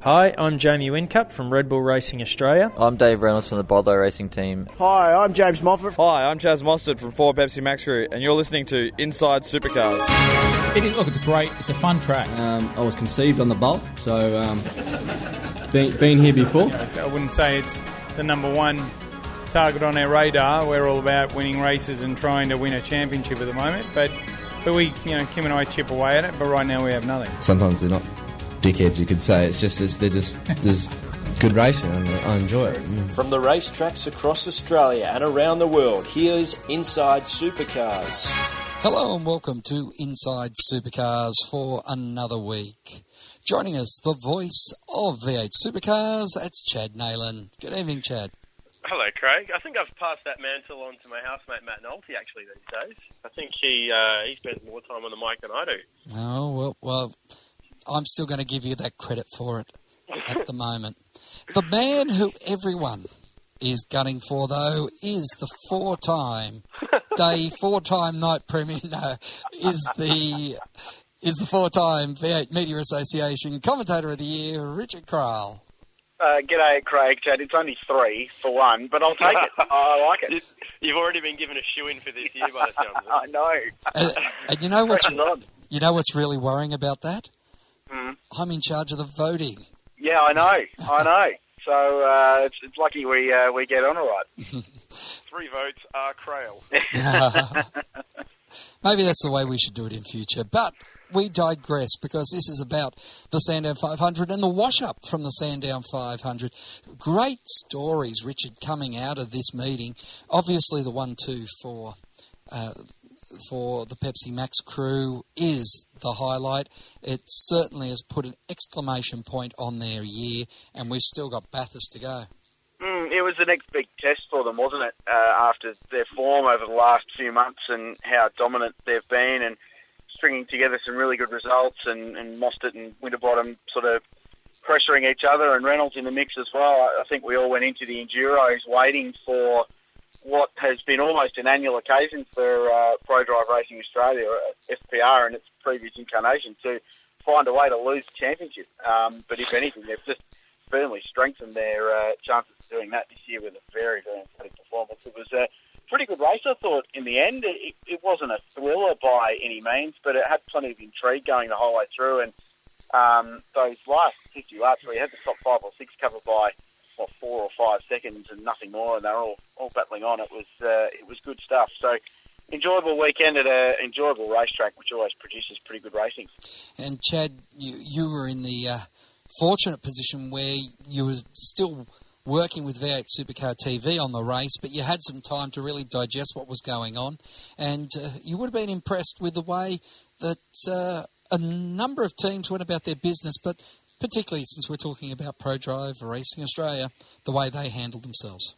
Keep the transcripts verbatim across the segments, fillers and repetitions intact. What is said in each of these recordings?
Hi, I'm Jamie Whincup from Red Bull Racing Australia. I'm Dave Reynolds from the Bodlow Racing Team. Hi, I'm James Moffat. Hi, I'm Chaz Mostert from Ford Pepsi Max Crew, and you're listening to Inside Supercars. It is, look, it's a great, it's a fun track. Um, I was conceived on the Bolt, so um, been, been here before. I wouldn't say it's the number one target on our radar. We're all about winning races and trying to win a championship at the moment, but but we, you know, Kim and I chip away at it, but right now we have nothing. Sometimes they're not dickheads, you could say. It's just it's, they're just there's good racing and I enjoy it. Mm. From the racetracks across Australia and around the world, here's Inside Supercars. Hello and welcome to Inside Supercars for another week. Joining us, the voice of V eight Supercars, it's Chad Neylan. Good evening, Chad. Hello, Craig. I think I've passed that mantle on to my housemate Matt Nolte actually these days. I think he uh, he spends more time on the mic than I do. Oh, well, well, I'm still going to give you that credit for it at the moment. The man who everyone is gunning for, though, is the four-time day, four-time night premier, no, is the is the four-time V eight Media Association Commentator of the Year, Richard Craill. Uh, g'day, Craig. Chad, it's only three for one, but I'll take it. I like it. You've already been given a shoe-in for this year by the sound of it. I know. And, and you know what's you know what's really worrying about that? Mm. I'm in charge of the voting. Yeah, I know. I know. So uh, it's, it's lucky we uh, we get on all right. Three votes are Craill. Maybe that's the way we should do it in future. But we digress because this is about the Sandown five hundred and the wash-up from the Sandown five hundred. Great stories, Richard, coming out of this meeting. Obviously the one two for uh, for the Pepsi Max crew is the highlight. It certainly has put an exclamation point on their year, and we've still got Bathurst to go. Mm, it was the next big test for them, wasn't it, uh, after their form over the last few months and how dominant they've been and stringing together some really good results and, and Mostert and Winterbottom sort of pressuring each other and Reynolds in the mix as well. I, I think we all went into the Enduros waiting for what has been almost an annual occasion for uh, Pro Drive Racing Australia, F P R in its previous incarnation, to find a way to lose the championship. Um, but if anything, they've just firmly strengthened their uh, chances of doing that this year with a very, very emphatic performance. It was a pretty good race, I thought, in the end. It, it wasn't a thriller by any means, but it had plenty of intrigue going the whole way through. And um, those last fifty laps where you had the top five or six covered by what, four or five seconds and nothing more, and they're all, all battling on. It was uh, it was good stuff. So enjoyable weekend at an enjoyable racetrack, which always produces pretty good racing. And Chad, you you were in the uh, fortunate position where you were still working with V eight Supercar T V on the race, but you had some time to really digest what was going on, and uh, you would have been impressed with the way that uh, a number of teams went about their business, but particularly since we're talking about Pro Drive Racing Australia, the way they handled themselves.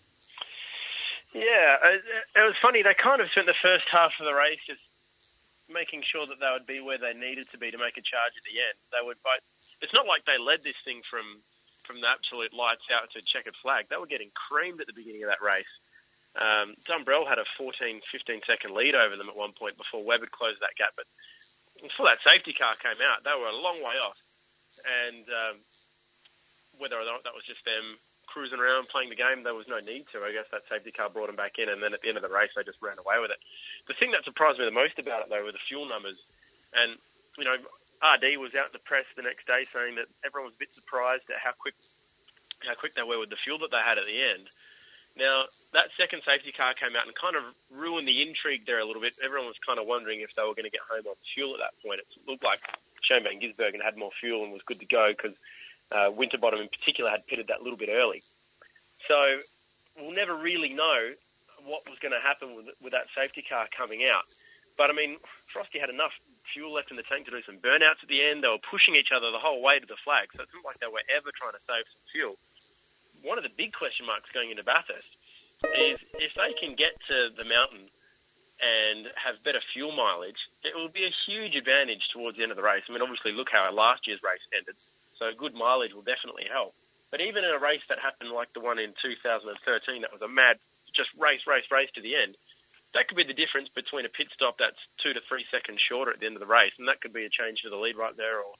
Yeah, it, it was funny. They kind of spent the first half of the race just making sure that they would be where they needed to be to make a charge at the end. They would both. It's not like they led this thing from from the absolute lights out to checkered flag. They were getting creamed at the beginning of that race. Um, Dumbrell had a fourteen, fifteen second lead over them at one point before Webb had closed that gap. But before that safety car came out, they were a long way off. And um, whether or not that was just them cruising around playing the game, there was no need to. I guess that safety car brought them back in, and then at the end of the race, they just ran away with it. The thing that surprised me the most about it, though, were the fuel numbers. And, you know, R D was out in the press the next day saying that everyone was a bit surprised at how quick how quick they were with the fuel that they had at the end. Now, that second safety car came out and kind of ruined the intrigue there a little bit. Everyone was kind of wondering if they were going to get home on fuel at that point. It looked like Shane Van Gisbergen had more fuel and was good to go because uh, Winterbottom in particular had pitted that little bit early. So we'll never really know what was going to happen with, with that safety car coming out. But, I mean, Frosty had enough fuel left in the tank to do some burnouts at the end. They were pushing each other the whole way to the flag, so it's not like they were ever trying to save some fuel. One of the big question marks going into Bathurst is if they can get to the mountain and have better fuel mileage, it will be a huge advantage towards the end of the race. I mean, obviously, look how our last year's race ended, so good mileage will definitely help. But even in a race that happened like the one in two thousand thirteen, that was a mad, just race, race, race to the end, that could be the difference between a pit stop that's two to three seconds shorter at the end of the race, and that could be a change to the lead right there, or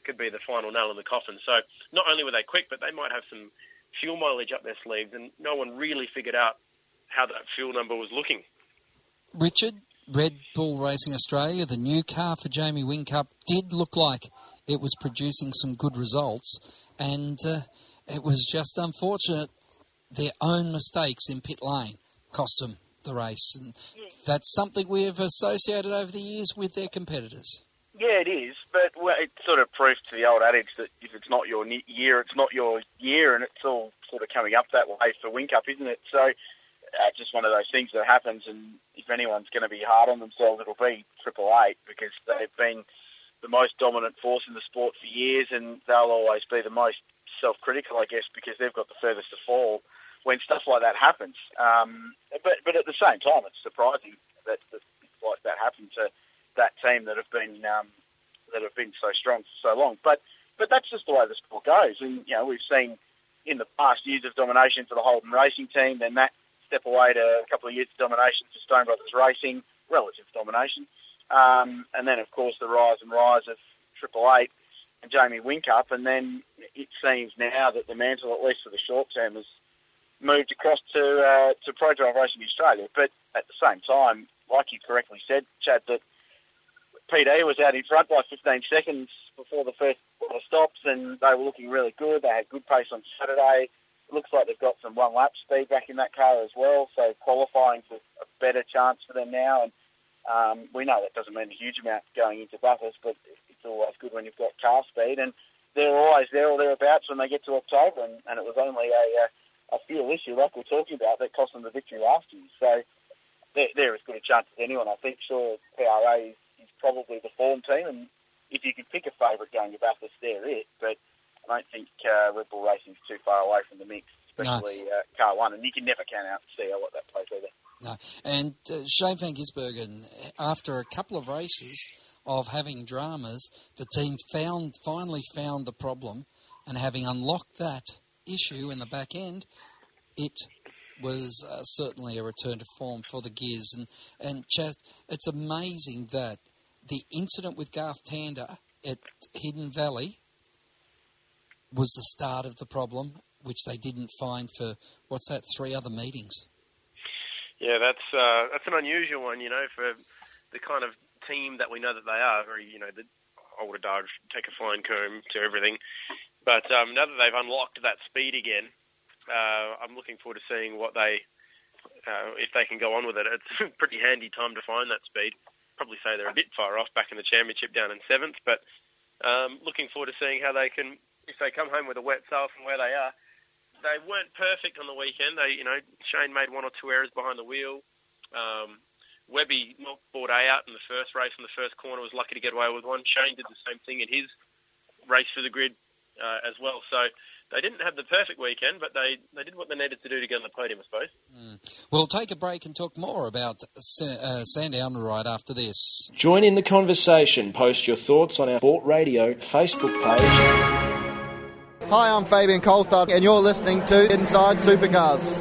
could be the final nail in the coffin. So not only were they quick, but they might have some fuel mileage up their sleeves, and no one really figured out how that fuel number was looking. Richard, Red Bull Racing Australia, the new car for Jamie Whincup, did look like it was producing some good results, and uh, it was just unfortunate their own mistakes in pit lane cost them the race, and that's something we have associated over the years with their competitors. Yeah, it is, but well, it sort of proves to the old adage that if it's not your year, it's not your year, and it's all sort of coming up that way for Whincup, isn't it? So uh, just one of those things that happens, and if anyone's going to be hard on themselves, it'll be Triple Eight, because they've been the most dominant force in the sport for years, and they'll always be the most self-critical, I guess, because they've got the furthest to fall when stuff like that happens. Um, but but at the same time, it's surprising that, that like that happened to that team that have been um, that have been so strong for so long. But but that's just the way the sport goes. And you know, we've seen in the past years of domination for the Holden Racing team, then that step away to a couple of years of domination for Stone Brothers Racing, relative domination, um, and then of course the rise and rise of Triple Eight and Jamie Whincup. And then it seems now that the mantle, at least for the short term, has moved across to uh, to Pro Drive Racing Australia. But at the same time, like you correctly said, Chad, that P D was out in front by fifteen seconds before the first couple of stops, and they were looking really good. They had good pace on Saturday. It looks like they've got some one-lap speed back in that car as well, so qualifying's a, a better chance for them now. And um, we know that doesn't mean a huge amount going into Bathurst, but it's always good when you've got car speed. And they're always there or thereabouts when they get to October, and, and it was only a, a, a fuel issue, like we're talking about, that cost them the victory last year. So they're, they're as good a chance as anyone, I think. Sure, P R A is is probably the form team, and if you could pick a favourite going to Bathurst, they're it. But I don't think uh, Red Bull Racing's too far away from the mix, especially no. uh, Car One, and you can never count out C L at that place either. No, and uh, Shane Van Gisbergen, after a couple of races of having dramas, the team found finally found the problem, and having unlocked that issue in the back end, it was uh, certainly a return to form for the Gears. And, and Chad, it's amazing that the incident with Garth Tander at Hidden Valley was the start of the problem, which they didn't find for, what's that, three other meetings. Yeah, that's uh, that's an unusual one, you know, for the kind of team that we know that they are. Very, you know, the older dogs take a fine comb to everything. But um, now that they've unlocked that speed again, uh, I'm looking forward to seeing what they, uh, if they can go on with it. It's a pretty handy time to find that speed. Probably say they're a bit far off back in the championship down in seventh, but um, looking forward to seeing how they can, if they come home with a wet sail from where they are. They weren't perfect on the weekend. They, you know, Shane made one or two errors behind the wheel. Um, Webby knocked board A out in the first race in the first corner, was lucky to get away with one. Shane did the same thing in his race through the grid uh, as well. So they didn't have the perfect weekend, but they, they did what they needed to do to get on the podium, I suppose. Mm. We'll take a break and talk more about uh, Sandown right after this. Join in the conversation. Post your thoughts on our Sport Radio Facebook page. Hi, I'm Fabian Coulthard, and you're listening to Inside Supercars.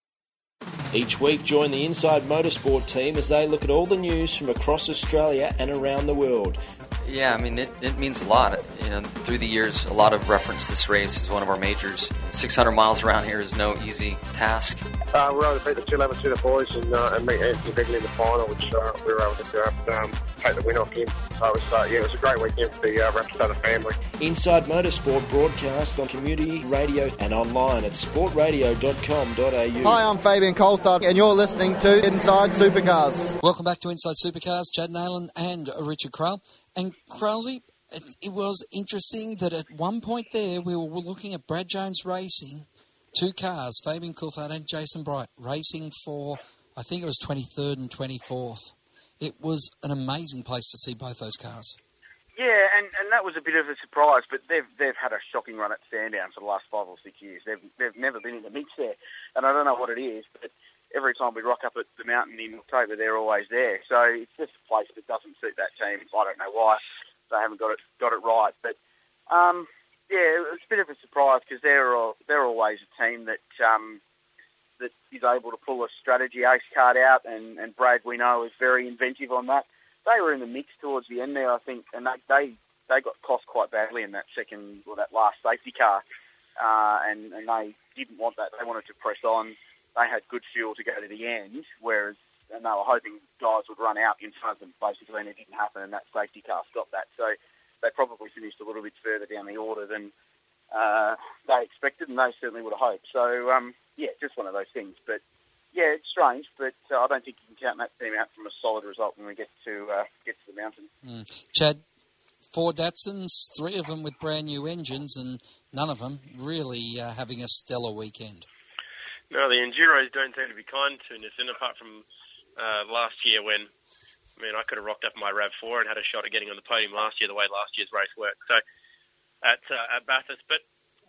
Each week, join the Inside Motorsport team as they look at all the news from across Australia and around the world. Yeah, I mean, it, it means a lot. You know, through the years, a lot of reference this race as one of our majors. six hundred miles around here is no easy task. Uh, we were able to beat the two eleven Super boys and, uh, and meet Anthony Begley in the final, which uh, we were able to um, take the win off him. So it was, uh, yeah, it was a great weekend for the uh, Rapstada family. Inside Motorsport broadcast on community radio and online at sport radio dot com dot a u. Hi, I'm Fabian Coulthard, and you're listening to Inside Supercars. Welcome back to Inside Supercars. Chad Nayland and Richard Krull. And Kralsey, it, it was interesting that at one point there we were looking at Brad Jones Racing, two cars, Fabian Coulthard and Jason Bright, racing for, I think it was twenty-third and twenty-fourth. It was an amazing place to see both those cars. Yeah, and, and that was a bit of a surprise, but they've they've had a shocking run at Sandown for the last five or six years. They've they've never been in the mix there, and I don't know what it is, but every time we rock up at the mountain in October, they're always there. So it's just a place that doesn't suit that team. I don't know why they haven't got it got it right, but um, yeah, it's a bit of a surprise because they're all, they're always a team that um, that is able to pull a strategy ace card out, and, and Brad, we know, is very inventive on that. They were in the mix towards the end there, I think, and they, they they got cost quite badly in that second or that last safety car, uh, and, and they didn't want that. They wanted to press on. They had good fuel to go to the end, whereas and they were hoping guys would run out in front of them, basically, and it didn't happen, and that safety car stopped that. So they probably finished a little bit further down the order than uh, they expected, and they certainly would have hoped. So, um, yeah, just one of those things. But, yeah, it's strange, but uh, I don't think you can count that team out from a solid result when we get to uh, get to the mountain. Mm. Chad, four Datsuns, three of them with brand new engines, and none of them really uh, having a stellar weekend. No, the Enduros don't seem to be kind to Nissan, apart from uh, last year when, I mean, I could have rocked up my RAV four and had a shot at getting on the podium last year, the way last year's race worked. So at uh, at Bathurst, but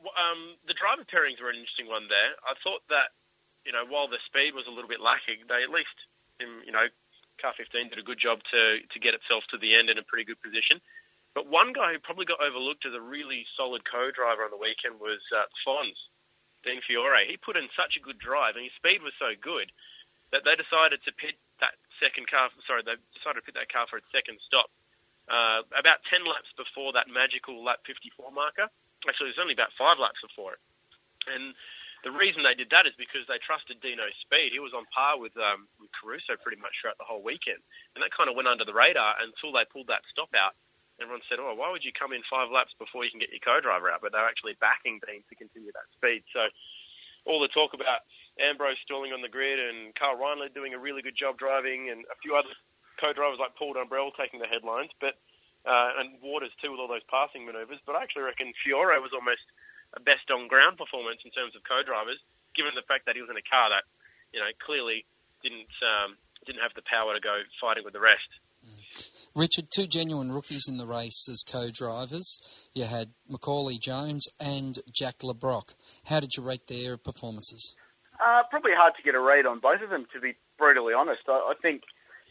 um, the driver pairings were an interesting one there. I thought that, you know, while the speed was a little bit lacking, they at least, you know, Car fifteen did a good job to to get itself to the end in a pretty good position. But one guy who probably got overlooked as a really solid co-driver on the weekend was uh, Fons, Dean Fiore. He put in such a good drive, and his speed was so good that they decided to pit that second car. Sorry, they decided to pit that car for its second stop uh, about ten laps before that magical lap fifty-four marker. Actually, it was only about five laps before it. And the reason they did that is because they trusted Dino's speed. He was on par with, um, with Caruso pretty much throughout the whole weekend. And that kind of went under the radar until they pulled that stop out. Everyone said, oh, why would you come in five laps before you can get your co-driver out? But they're actually backing Dean to continue that speed. So all the talk about Ambrose stalling on the grid and Carl Reinle doing a really good job driving and a few other co-drivers like Paul Dumbrell taking the headlines, but uh, and Waters too with all those passing manoeuvres. But I actually reckon Fiore was almost a best on-ground performance in terms of co-drivers, given the fact that he was in a car that, you know, clearly didn't um, didn't have the power to go fighting with the rest. Richard, two genuine rookies in the race as co-drivers. You had Macaulay Jones and Jack LeBrock. How did you rate their performances? Uh, probably hard to get a read on both of them, to be brutally honest. I, I think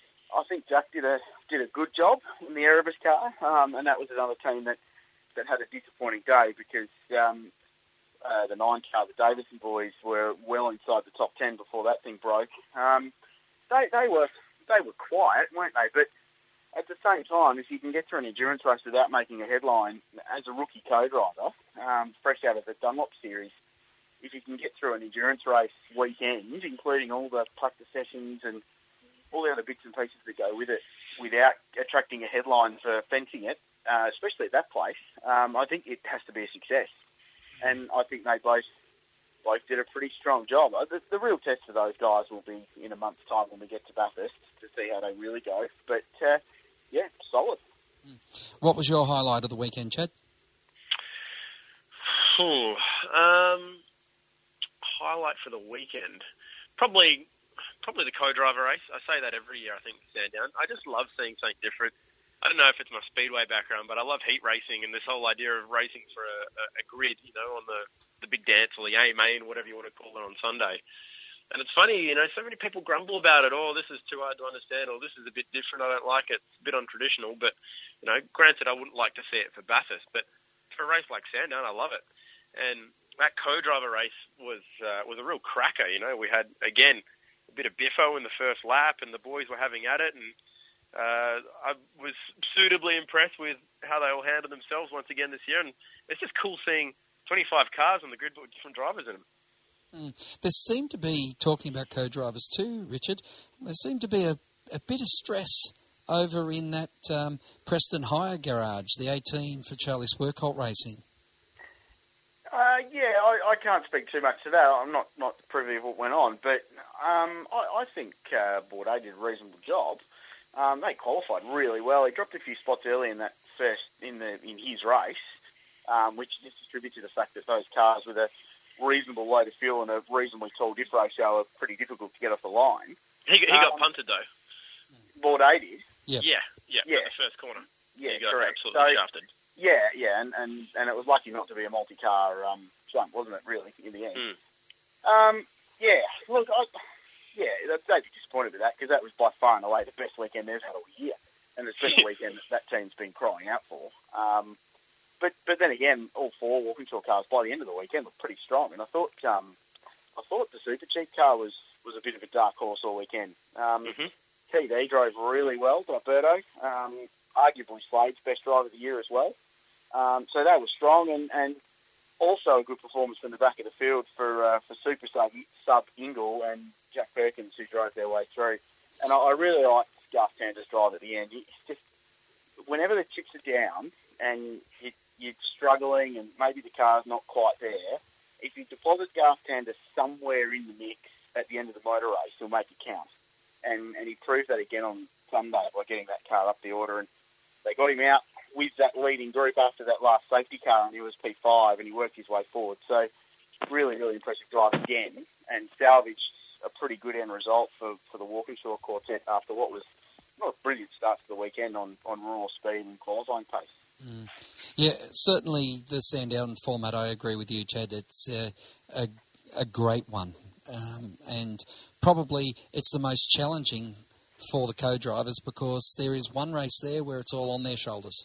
I think Jack did a did a good job in the Erebus car, um, and that was another team that, that had a disappointing day because um, uh, the nine car, the Davison boys, were well inside the top ten before that thing broke. Um, they they were they were quiet, weren't they? But at the same time, if you can get through an endurance race without making a headline as a rookie co-driver, um, fresh out of the Dunlop series, if you can get through an endurance race weekend, including all the practice sessions and all the other bits and pieces that go with it, without attracting a headline for fencing it, uh, especially at that place, um, I think it has to be a success. And I think they both both did a pretty strong job. The, the real test for those guys will be in a month's time when we get to Bathurst to see how they really go. But, uh, yeah, solid. What was your highlight of the weekend, Chad? Ooh, um, highlight for the weekend? Probably probably the co-driver race. I say that every year, I think, Sandown. I just love seeing something different. I don't know if it's my speedway background, but I love heat racing and this whole idea of racing for a, a, a grid, you know, on the, the big dance or the A main, whatever you want to call it, on Sunday. And it's funny, you know, so many people grumble about it. Oh, this is too hard to understand, or this is a bit different. I don't like it. It's a bit untraditional. But, you know, granted, I wouldn't like to see it for Bathurst, but for a race like Sandown, I love it. And that co-driver race was uh, was a real cracker. You know, we had, again, a bit of biffo in the first lap, and the boys were having at it. And uh, I was suitably impressed with how they all handled themselves once again this year. And it's just cool seeing twenty-five cars on the grid with different drivers in them. Mm. There seemed to be, talking about co-drivers too, Richard, there seemed to be a, a bit of stress over in that um, Preston Hire garage, the eighteen for Charlie Swercolt Racing. Uh, yeah, I, I can't speak too much to that. I'm not, not privy of what went on, but um, I, I think uh, Bourdais did a reasonable job. Um, they qualified really well. He dropped a few spots early in that first in the in his race, um, which just attributes to the fact that those cars with a reasonable weight of fuel and a reasonably tall diff ratio are pretty difficult to get off the line. He, he um, got punted though. Bourdais did. Yep. Yeah, yeah, yeah. At the first corner. Yeah, he got correct. absolutely so, shafted. Yeah, yeah, and, and, and it was lucky not to be a multi-car um, jump, wasn't it, really, in the end? Mm. Um, yeah, look, I, yeah, they'd be disappointed with that because that was by far and away the best weekend they've had all year, and the special weekend that that team's been crying out for. Um, but but then again, all four Walkinshaw cars by the end of the weekend were pretty strong, and I thought um, I thought the Super Cheap car was, was a bit of a dark horse all weekend. Um, mm-hmm. T D drove really well, Alberto. Um, arguably Slade's best driver of the year as well. Um, so they were strong, and, and also a good performance from the back of the field for uh, for Super Sub, Sub Ingle and Jack Perkins, who drove their way through. And I, I really liked Garth Tander's drive at the end. It's just, whenever the chips are down and you, you're struggling and maybe the car's not quite there, if you deposit Garth Tander somewhere in the mix at the end of the motor race, he'll make it count. And, and he proved that again on Sunday by getting that car up the order. And they got him out with that leading group after that last safety car, and he was P five, and he worked his way forward. So really, really impressive drive again, and salvaged a pretty good end result for, for the Walkinshaw quartet after what was not a brilliant start to the weekend on, on raw speed and qualifying pace. Mm. Yeah, certainly the Sandown format, I agree with you, Chad. It's a, a, a great one. Um, and probably it's the most challenging for the co-drivers because there is one race there where it's all on their shoulders.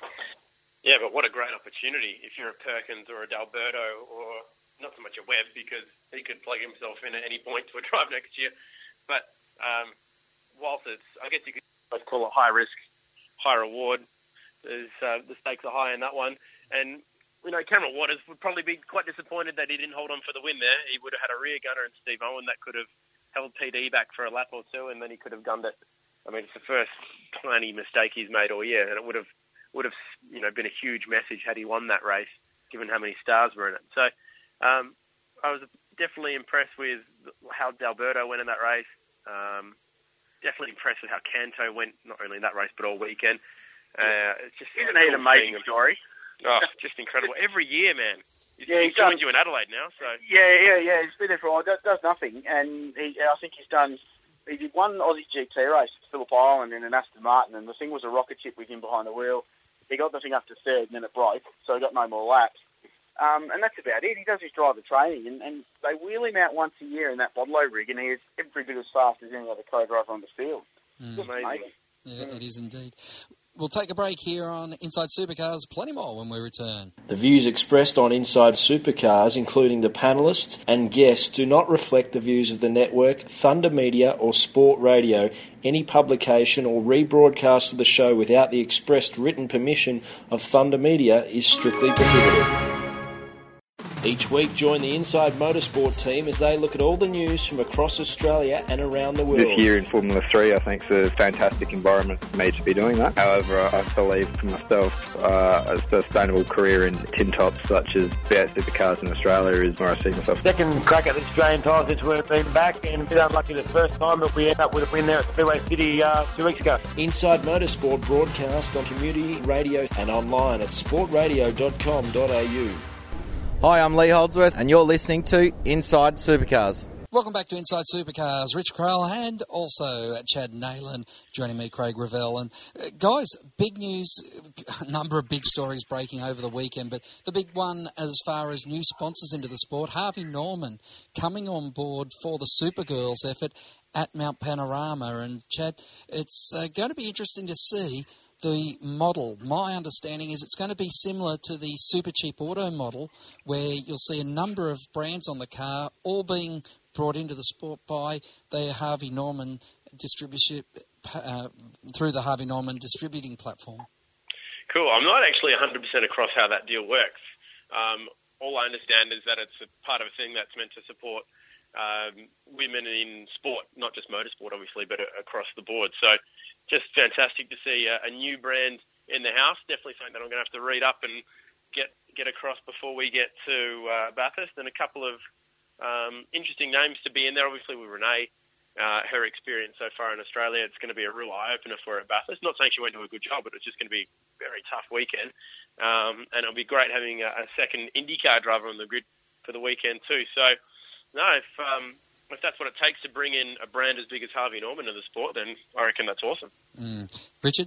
Yeah, but what a great opportunity if you're a Perkins or a D'Alberto, or not so much a Webb, because he could plug himself in at any point to a drive next year. But um, whilst it's, I guess you could both call it high risk, high reward, there's, uh, the stakes are high in that one. And, you know, Cameron Waters would probably be quite disappointed that he didn't hold on for the win there. He would have had a rear gunner in Steve Owen that could have held P D back for a lap or two, and then he could have gunned it. I mean, it's the first tiny mistake he's made all year, and it would have would have you know been a huge message had he won that race, given how many stars were in it. So um, I was definitely impressed with how D'Alberto went in that race. Um, definitely impressed with how Canto went, not only in that race but all weekend. Uh, it's just Isn't he an amazing story? Oh, just incredible. Every year, man. He's, yeah, he's joined you in Adelaide now, so... Yeah, yeah, yeah. He's been there for a while. Does, does nothing. And he, I think he's done... He did one Aussie G T race at Phillip Island in an Aston Martin, and the thing was a rocket ship with him behind the wheel. He got the thing up to third, and then it broke, so he got no more laps. Um, and that's about it. He does his driver training, and, and they wheel him out once a year in that Bodlow rig, and he is every bit as fast as any other co-driver on the field. Mm. Just amazing. Yeah, it is indeed. We'll take a break here on Inside Supercars. Plenty more when we return. The views expressed on Inside Supercars, including the panellists and guests, do not reflect the views of the network, Thunder Media or Sport Radio. Any publication or rebroadcast of the show without the expressed written permission of Thunder Media is strictly prohibited. Each week, join the Inside Motorsport team as they look at all the news from across Australia and around the world. This year in Formula three, I think it's a fantastic environment for me to be doing that. However, I believe for myself, uh, a sustainable career in tin tops such as V eight Supercars in Australia is where I see myself. Second crack at the Australian title since we've been back, and a bit unlucky the first time, but we ended up with a win there at Speedway City uh, two weeks ago. Inside Motorsport broadcast on community radio and online at sport radio dot com dot a u. Hi, I'm Lee Holdsworth, and you're listening to Inside Supercars. Welcome back to Inside Supercars. Rich Crowell and also Chad Nayland joining me, Craig Revell. And uh, guys, big news, a number of big stories breaking over the weekend, but the big one as far as new sponsors into the sport, Harvey Norman coming on board for the Supergirls effort at Mount Panorama. And Chad, it's uh, going to be interesting to see the model. My understanding is it's going to be similar to the Super Cheap Auto model, where you'll see a number of brands on the car, all being brought into the sport by the Harvey Norman distribution uh, through the Harvey Norman distributing platform. Cool. I'm not actually one hundred percent across how that deal works. Um, all I understand is that it's a part of a thing that's meant to support um, women in sport, not just motorsport, obviously, but uh, across the board. So just fantastic to see a, a new brand in the house. Definitely something that I'm going to have to read up and get get across before we get to uh, Bathurst. And a couple of um, interesting names to be in there. Obviously with Renee, uh, her experience so far in Australia, it's going to be a real eye-opener for her at Bathurst. Not saying she won't do a good job, but it's just going to be a very tough weekend. Um, and it'll be great having a, a second IndyCar driver on the grid for the weekend too. So, no, if... Um, If that's what it takes to bring in a brand as big as Harvey Norman to the sport, then I reckon that's awesome. Mm. Richard?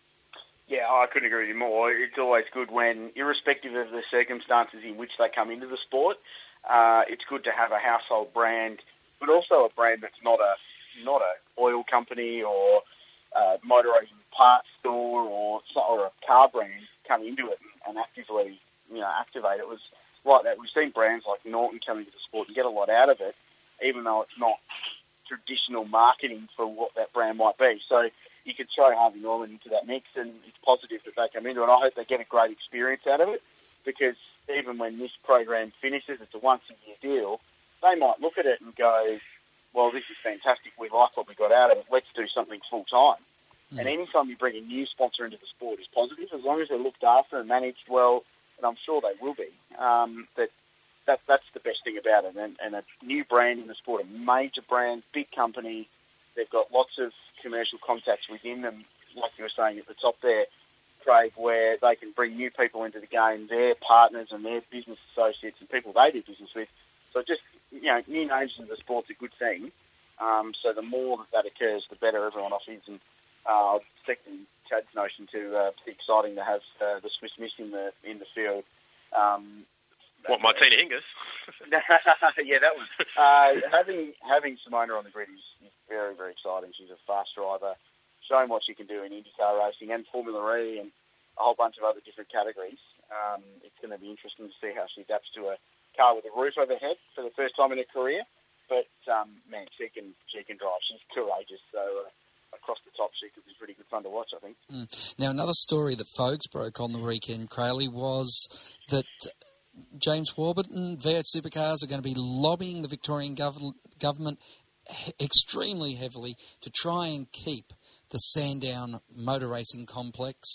Yeah, I couldn't agree with you more. It's always good when, irrespective of the circumstances in which they come into the sport, uh, it's good to have a household brand, but also a brand that's not a not a oil company or a motor racing parts store or or a car brand come into it and actively, you know, activate. It was like that. We've seen brands like Norton come into the sport and get a lot out of it, even though it's not traditional marketing for what that brand might be. So you could throw Harvey Norman into that mix, and it's positive that they come into it. And I hope they get a great experience out of it, because even when this program finishes, it's a once-a-year deal, they might look at it and go, well, this is fantastic, we like what we got out of it, let's do something full-time. Mm. And anytime you bring a new sponsor into the sport is positive, as long as they're looked after and managed well, and I'm sure they will be, um, that, that that's the best thing about it. And, and a new brand in the sport, a major brand, big company, they've got lots of commercial contacts within them, like you were saying at the top there, Craig, where they can bring new people into the game, their partners and their business associates and people they do business with. So just, you know, new names in the sport's a good thing. Um, so the more that that occurs, the better everyone off is. And uh, second Chad's notion to uh, it's exciting to have uh, the Swiss Miss in the in the field. Um, what, Martina Hingis? Yeah, that was uh, having having Simona on the grid is, is very very exciting. She's a fast driver, showing what she can do in IndyCar racing and Formula E and a whole bunch of other different categories. Um, it's going to be interesting to see how she adapts to a car with a roof overhead for the first time in her career. But um, man, she can she can drive. She's courageous. So uh, across the top, she could be pretty good fun to watch, I think. Mm. Now, another story that Fogues broke on the weekend, Crayley, was that James Warburton, V eight Supercars, are going to be lobbying the Victorian gov- government he- extremely heavily to try and keep the Sandown Motor Racing Complex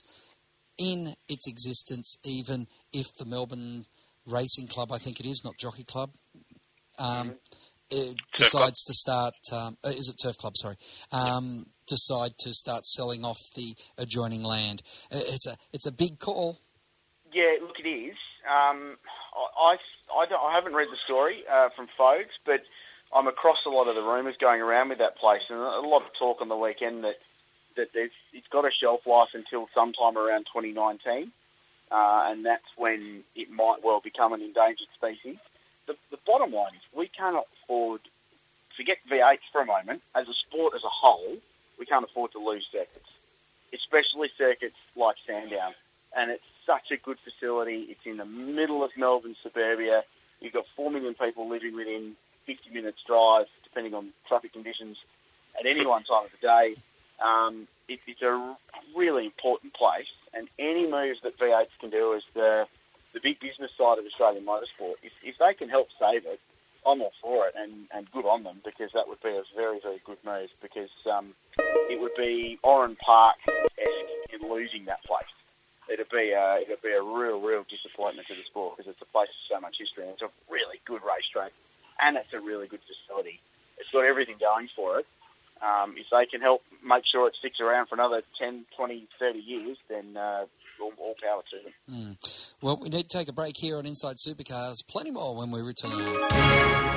in its existence, even if the Melbourne Racing Club, I think it is, not Jockey Club, um, mm-hmm. it decides to start, um, is it Turf Club, sorry, um, decide to start selling off the adjoining land. It's a it's a big call. Yeah, look, it is. Um, I, I, don't, I haven't read the story uh, from Fogues, but I'm across a lot of the rumours going around with that place, and a lot of talk on the weekend that, that there's, it's got a shelf life until sometime around twenty nineteen, uh, and that's when it might well become an endangered species. The, the bottom line is we cannot afford, forget V eights for a moment, as a sport as a whole, we can't afford to lose circuits, especially circuits like Sandown. And it's such a good facility. It's in the middle of Melbourne suburbia. You've got four million people living within fifty minutes drive, depending on traffic conditions, at any one time of the day. Um, it, it's a really important place, and any moves that V eights can do as the the big business side of Australian motorsport, if, if they can help save it, I'm all for it, and, and good on them, because that would be a very, very good move, because um, it would be Oran Park-esque in losing that place. It'd be a, it'd be a real, real disappointment to the sport, because it's a place with so much history, and it's a really good racetrack, and it's a really good facility. It's got everything going for it. Um, if they can help make sure it sticks around for another ten, twenty, thirty years, then uh, all, all power to them. Mm. Well, we need to take a break here on Inside Supercars. Plenty more when we return.